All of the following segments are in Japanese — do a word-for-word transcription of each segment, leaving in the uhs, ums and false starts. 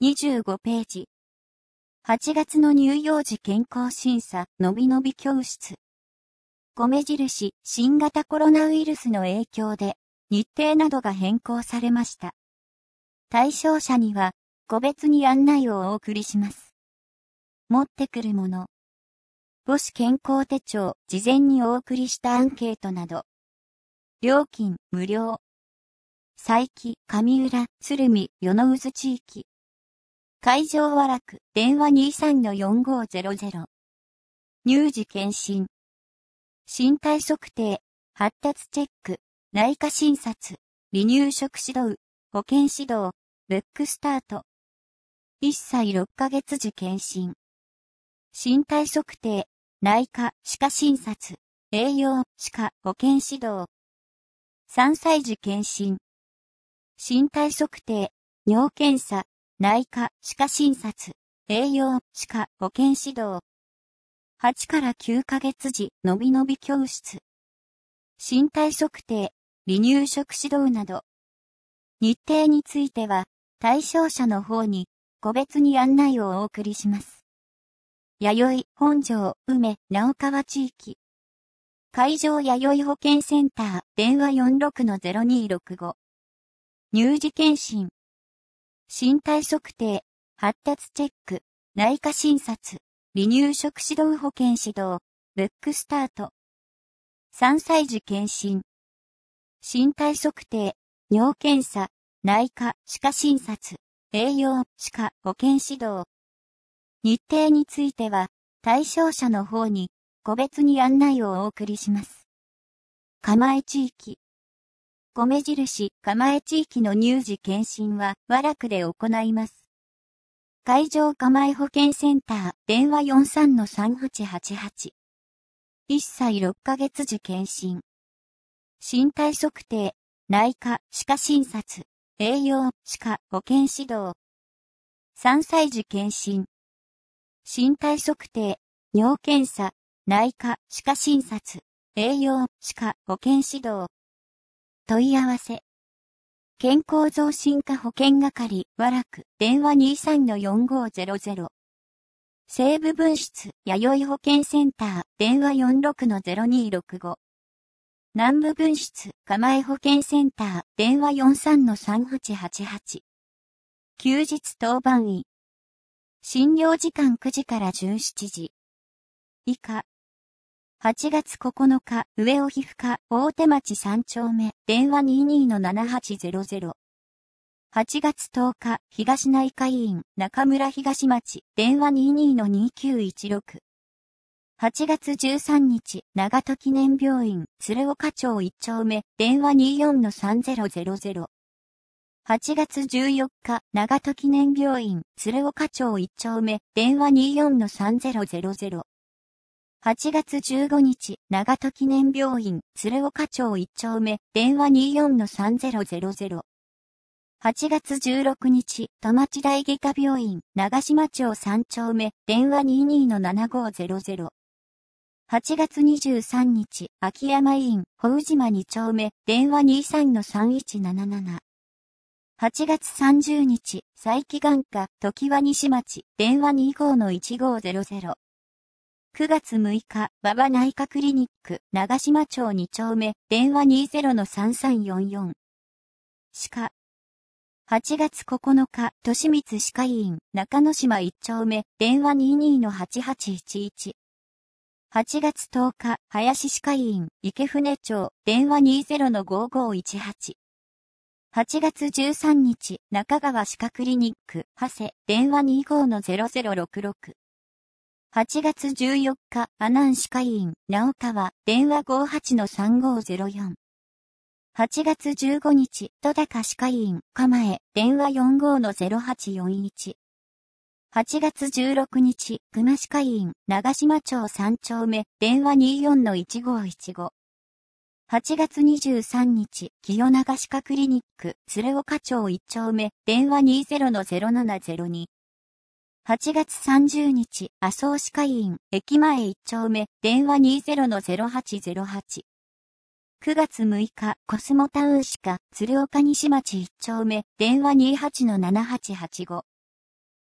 にじゅうごページ。はちがつの乳幼児健康審査、のびのび教室。米印、新型コロナウイルスの影響で、日程などが変更されました。対象者には、個別に案内をお送りします。持ってくるもの。母子健康手帳、事前にお送りしたアンケートなど。料金、無料。佐伯、上浦、鶴見、与野渦地域。会場は楽、電話 にさんのよんごゼロゼロ。乳児検診。身体測定、発達チェック、内科診察、離乳食指導、保健指導、ブックスタート。いっさいろっかげつ時検診。身体測定、内科、歯科診察、栄養、歯科、保健指導。さんさい時検診。身体測定、尿検査、内科、歯科診察、栄養、歯科、保健指導。はちからきゅうかげつ時、のびのび教室。身体測定、離乳食指導など。日程については、対象者の方に、個別に案内をお送りします。弥生、本庄、梅、直川地域。会場弥生保健センター、電話 よんろくのゼロにろくご。乳児検診。身体測定、発達チェック、内科診察、離乳食指導保健指導、ブックスタート。さんさい時検診。身体測定、尿検査、内科、歯科診察、栄養、歯科、保健指導。日程については、対象者の方に、個別に案内をお送りします。蒲江地域。米印、蒲江地域の乳児検診は、和楽で行います。会場蒲江保健センター、電話 よんさんのさんはちはちはち。いっさいろっかげつ時検診。身体測定、内科、歯科診察、栄養、歯科、保健指導。さんさい時検診。身体測定、尿検査、内科、歯科診察、栄養、歯科、保健指導。問い合わせ。健康増進課保健係、和楽、電話 にさんのよんごゼロゼロ。西部分室、弥生保健センター、電話 よんろくのゼロにろくご。南部分室、蒲江保健センター、電話 よんさんのさんはちはちはち。休日当番医。診療時間くじからじゅうしちじ。以下。はちがつここのか、上尾皮膚科、大手町さん丁目、電話 にじゅうにのななはちゼロゼロ。はちがつとおか、東内科医院、中村東町、電話 にじゅうにのにきゅういちろく。はちがつじゅうさんにち、長門記念病院、鶴岡町いち丁目、電話 にじゅうよんのさんゼロゼロゼロ。はちがつじゅうよっか、長門記念病院、鶴岡町いち丁目、電話 にじゅうよんのさんゼロゼロゼロ。はちがつじゅうごにち、長門記念病院、鶴岡町いち丁目、電話 にじゅうよんのさんゼロゼロゼロ。はちがつじゅうろくにち、戸町大外科病院、長島町さん丁目、電話 にじゅうにのななごゼロゼロ。はちがつにじゅうさんにち、秋山医院、保宇島に丁目、電話 にじゅうさんのさんいちなななな。はちがつさんじゅうにち、佐伯眼科、常盤西町、電話 にじゅうごのいちごゼロゼロ。くがつむいか、馬場内科クリニック、長島町に丁目、電話 にじゅうのさんさんよんよん。歯科。はちがつここのか、利光歯科医院、中之島いち丁目、電話 にじゅうにのはちはちいちいち。はちがつとおか、林歯科医院、池船町、電話 にじゅうのごごいちはち。はちがつじゅうさんにち、中川歯科クリニック、長谷、電話 にじゅうごのゼロゼロろくろく。はちがつじゅうよっか、阿南歯科医院、直川、電話 ごじゅうはちのさんごゼロよん。はちがつじゅうごにち、戸高歯科医院、蒲江、電話 よんじゅうごのゼロはちよんいち。はちがつじゅうろくにち、熊歯科医院、長島町さん丁目、電話 にじゅうよんのいちごいちご。はちがつにじゅうさんにち、清長歯科クリニック、鶴岡町いち丁目、電話 にじゅうのゼロななゼロに。はちがつさんじゅうにち、麻生歯科医院、駅前いち丁目、電話 にじゅうのゼロはちゼロはち。くがつむいか、コスモタウン歯科、鶴岡西町いち丁目、電話 にじゅうはちのななはちはちご。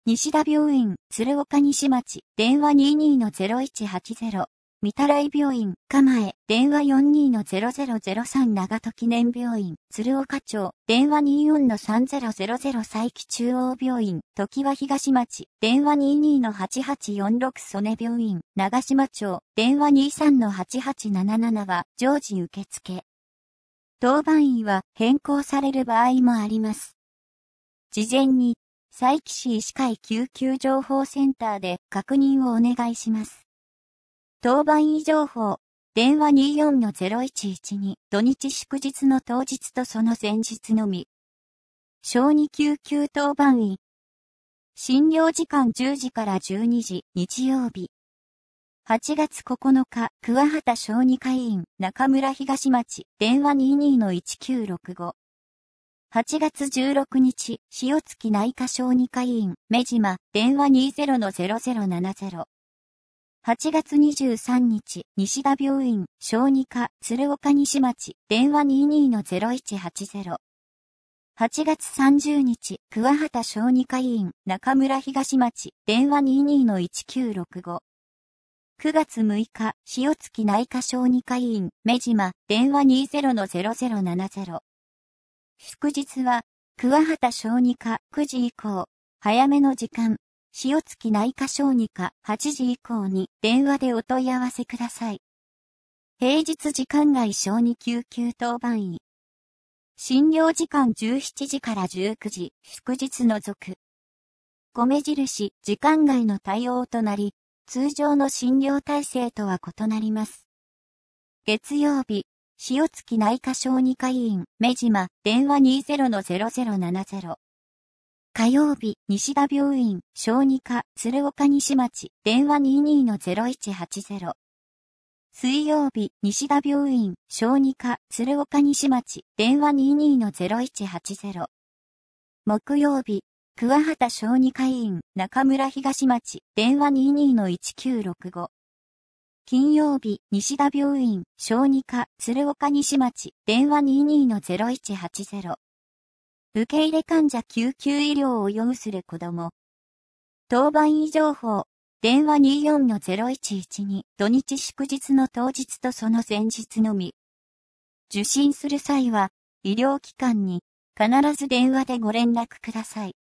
西田病院、鶴岡西町、電話 にじゅうにのゼロいちはちゼロ。御手洗病院、蒲江、電話 よんじゅうにのゼロゼロゼロさん。長門記念病院、鶴岡町、電話 にじゅうよんのさんゼロゼロゼロ。佐伯中央病院、常盤東町、電話 にじゅうにのはちはちよんろく。曽根病院、長島町、電話 にじゅうさんのはちはちなななな は常時受付。当番医は変更される場合もあります。事前に、佐伯市医師会救急情報センターで確認をお願いします。当番医情報、電話 にじゅうよんのゼロいちいちに、土日祝日の当日とその前日のみ。小児救急当番医。診療時間じゅうじからじゅうにじ、日曜日。はちがつここのか、桑畑小児科医院、中村東町、電話 にじゅうにのいちきゅうろくご。はちがつじゅうろくにち、塩月内科小児科医院、目島、電話 にじゅうのゼロゼロななゼロ。はちがつにじゅうさんにち、西田病院、小児科、鶴岡西町、電話 にじゅうにのゼロいちはちゼロ。はちがつさんじゅうにち、桑畑小児科医院、中村東町、電話 にじゅうにのいちきゅうろくご。くがつむいか、塩月内科小児科医院、目島、電話 にじゅうのゼロゼロななゼロ。祝日は、桑畑小児科くじ以降、早めの時間、塩月内科小児科はちじ以降に電話でお問い合わせください。平日時間外小児救急当番医。診療時間じゅうしちじからじゅうくじ、祝日除く。米印、時間外の対応となり、通常の診療体制とは異なります。月曜日、塩月内科小児科医院、目島、電話 にじゅうのゼロゼロななゼロ。火曜日、西田病院、小児科、鶴岡西町、電話 にじゅうにのゼロいちはちゼロ。水曜日、西田病院、小児科、鶴岡西町、電話 にじゅうにのゼロいちはちゼロ。木曜日、桑畑小児科医院、中村東町、電話 にじゅうにのいちきゅうろくご。金曜日、西田病院、小児科、鶴岡西町、電話 にじゅうにのゼロいちはちゼロ。受け入れ患者救急医療を要する子供。当番医情報、電話 にじゅうよんのゼロいちいちに、土日祝日の当日とその前日のみ。受診する際は、医療機関に必ず電話でご連絡ください。